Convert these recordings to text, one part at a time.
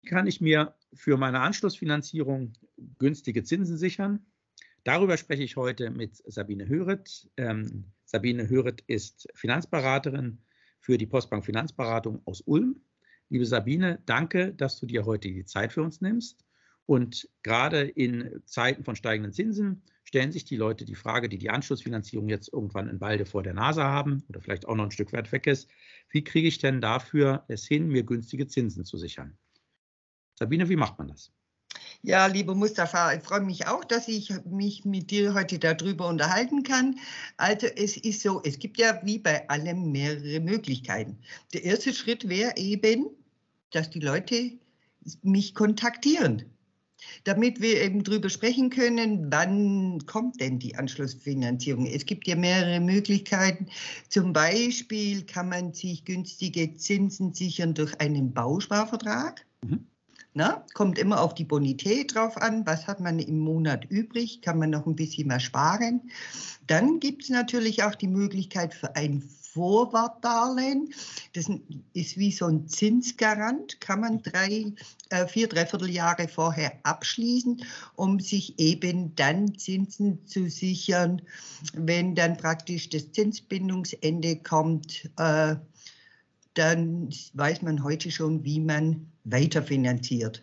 kann ich mir für meine Anschlussfinanzierung günstige Zinsen sichern? Darüber spreche ich heute mit Sabine Höret. Sabine Höret ist Finanzberaterin für die Postbank Finanzberatung aus Ulm. Liebe Sabine, danke, dass du dir heute die Zeit für uns nimmst. Und gerade in Zeiten von steigenden Zinsen stellen sich die Leute die Frage, die die Anschlussfinanzierung jetzt irgendwann in Balde vor der Nase haben oder vielleicht auch noch ein Stück weit weg ist. Wie kriege ich denn dafür es hin, mir günstige Zinsen zu sichern? Sabine, wie macht man das? Ja, lieber Mustafa, ich freue mich auch, dass ich mich mit dir heute darüber unterhalten kann. Also es ist so, es gibt ja wie bei allem mehrere Möglichkeiten. Der erste Schritt wäre eben, dass die Leute mich kontaktieren, damit wir eben darüber sprechen können, wann kommt denn die Anschlussfinanzierung. Es gibt ja mehrere Möglichkeiten. Zum Beispiel kann man sich günstige Zinsen sichern durch einen Bausparvertrag. Na, kommt immer auf die Bonität drauf an, was hat man im Monat übrig, kann man noch ein bisschen mehr sparen. Dann gibt es natürlich auch die Möglichkeit für ein Vorwartdarlehen. Das ist wie so ein Zinsgarant, kann man 3/4 Jahre vorher abschließen, um sich eben dann Zinsen zu sichern, wenn dann praktisch das Zinsbindungsende kommt. Dann weiß man heute schon, wie man weiterfinanziert.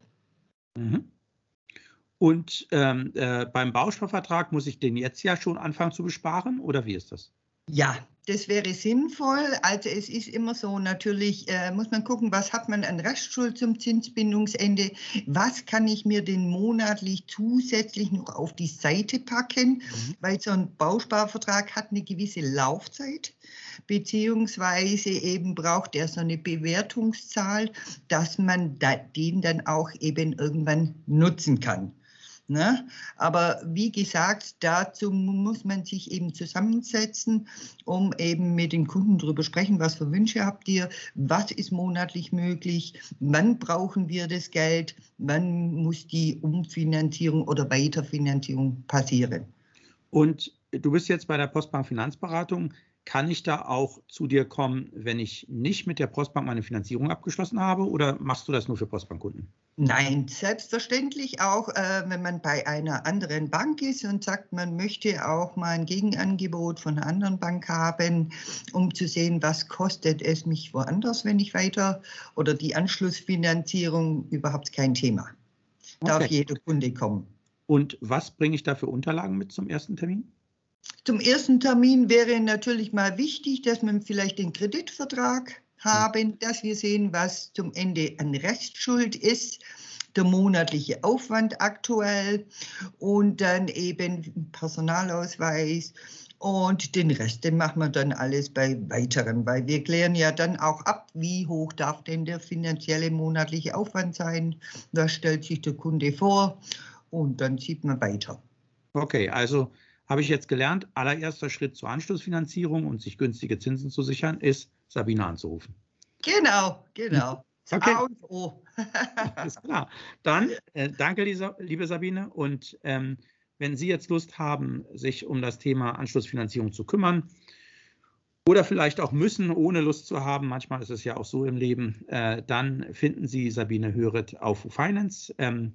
Und beim Bausparvertrag muss ich den jetzt ja schon anfangen zu besparen, oder wie ist das? Ja, das wäre sinnvoll. Also es ist immer so, natürlich muss man gucken, was hat man an Restschuld zum Zinsbindungsende, was kann ich mir denn monatlich zusätzlich noch auf die Seite packen, weil so ein Bausparvertrag hat eine gewisse Laufzeit, beziehungsweise eben braucht er so eine Bewertungszahl, dass man den dann auch eben irgendwann nutzen kann. Ne? Aber wie gesagt, dazu muss man sich eben zusammensetzen, um eben mit den Kunden darüber sprechen, was für Wünsche habt ihr, was ist monatlich möglich, wann brauchen wir das Geld, wann muss die Umfinanzierung oder Weiterfinanzierung passieren. Und du bist jetzt bei der Postbank Finanzberatung. Kann ich da auch zu dir kommen, wenn ich nicht mit der Postbank meine Finanzierung abgeschlossen habe, oder machst du das nur für Postbankkunden? Nein, selbstverständlich auch, wenn man bei einer anderen Bank ist und sagt, man möchte auch mal ein Gegenangebot von einer anderen Bank haben, um zu sehen, was kostet es mich woanders, wenn ich weiter, oder die Anschlussfinanzierung, überhaupt kein Thema. Darf jeder Kunde kommen. Und was bringe ich da für Unterlagen mit zum ersten Termin? Zum ersten Termin wäre natürlich mal wichtig, dass wir vielleicht den Kreditvertrag haben, dass wir sehen, was zum Ende an Restschuld ist, der monatliche Aufwand aktuell und dann eben Personalausweis und den Rest, den machen wir dann alles bei weiterem, weil wir klären ja dann auch ab, wie hoch darf denn der finanzielle monatliche Aufwand sein, was stellt sich der Kunde vor und dann sieht man weiter. Okay, also habe ich jetzt gelernt, allererster Schritt zur Anschlussfinanzierung und sich günstige Zinsen zu sichern, ist, Sabine anzurufen. Genau. Okay. A und O. Ist klar. Dann danke, liebe Sabine. Und wenn Sie jetzt Lust haben, sich um das Thema Anschlussfinanzierung zu kümmern oder vielleicht auch müssen, ohne Lust zu haben, manchmal ist es ja auch so im Leben, dann finden Sie Sabine Höret auf WooFinance.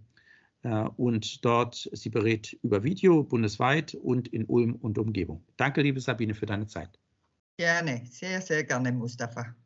Und dort, sie berät über Video bundesweit und in Ulm und Umgebung. Danke, liebe Sabine, für deine Zeit. Gerne, sehr, sehr gerne, Mustafa.